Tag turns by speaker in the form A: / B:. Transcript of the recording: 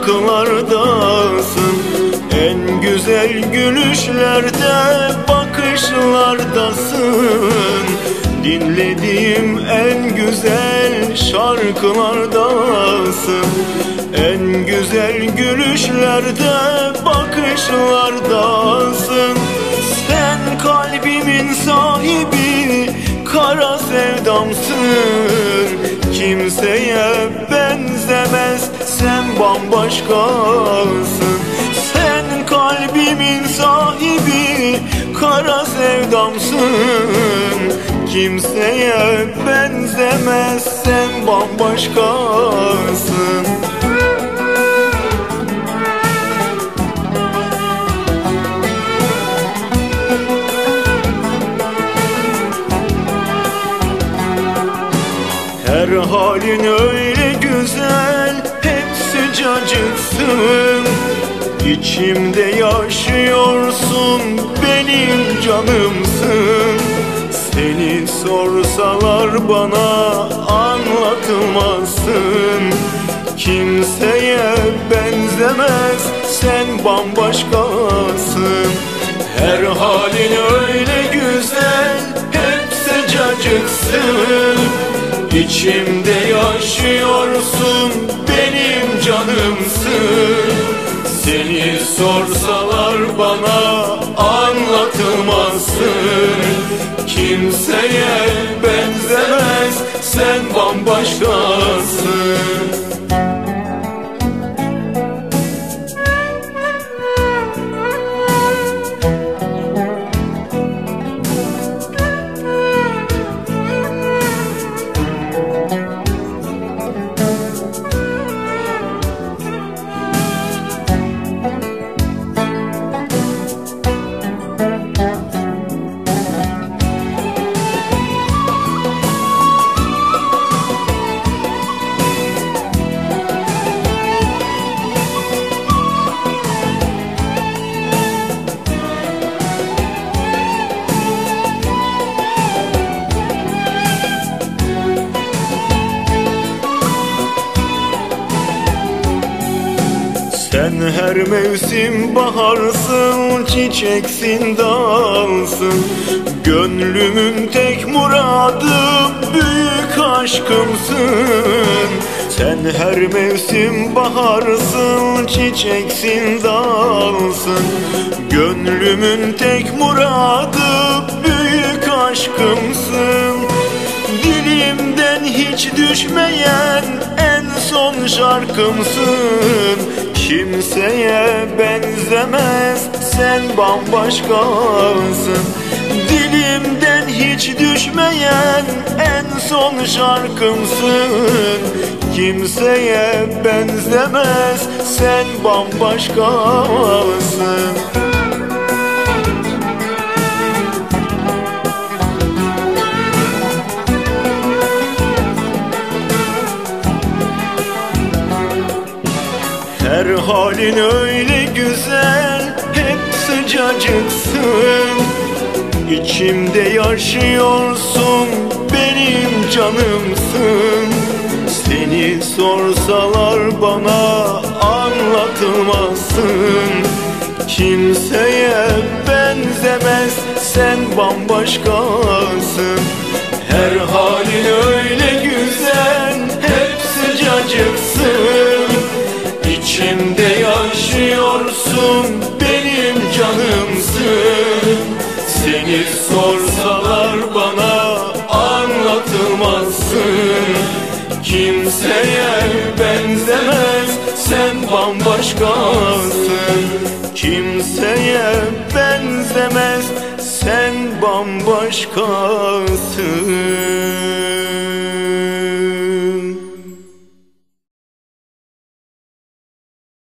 A: şarkılardasın. En güzel gülüşlerde, bakışlardasın. Dinlediğim en güzel şarkılardasın. En güzel gülüşlerde, bakışlardasın. Sen kalbimin sahibi, kara sevdamsın. Kimseye benzemez, sen bambaşkasın. Sen kalbimin sahibi, kara sevdamsın. Kimseye benzemez, sen bambaşkasın. Her halin öyle güzel, hep sıcacıksın. İçimde yaşıyorsun, benim canımsın. Seni sorsalar bana anlatmazsın. Kimseye benzemez, sen bambaşkasın. Her halin öyle güzel, hep sıcacıksın. İçimde yaşıyorsun, benim canımsın. Seni sorsalar bana anlatılmazsın. Kimseye benzemez, sen bambaşkasın. Sen her mevsim baharsın, çiçeksin, dalsın. Gönlümün tek muradı, büyük aşkımsın. Sen her mevsim baharsın, çiçeksin, dalsın. Gönlümün tek muradı, büyük aşkımsın. Dilimden hiç düşmeyen en son şarkımsın. Kimseye benzemez, sen bambaşkasın. Dilimden hiç düşmeyen en son şarkımsın. Kimseye benzemez, sen bambaşkasın. Her halin öyle güzel, hep sıcacıksın. İçimde yaşıyorsun, benim canımsın. Seni sorsalar bana anlatılmazsın. Kimseye benzemez, sen bambaşkasın. Her halin öyle güzel, hep sıcacıksın. İçimde yaşıyorsun, benim canımsın. Seni sorsalar bana anlatılmazsın. Kimseye benzemez, sen bambaşkasın. Kimseye benzemez, sen bambaşkasın.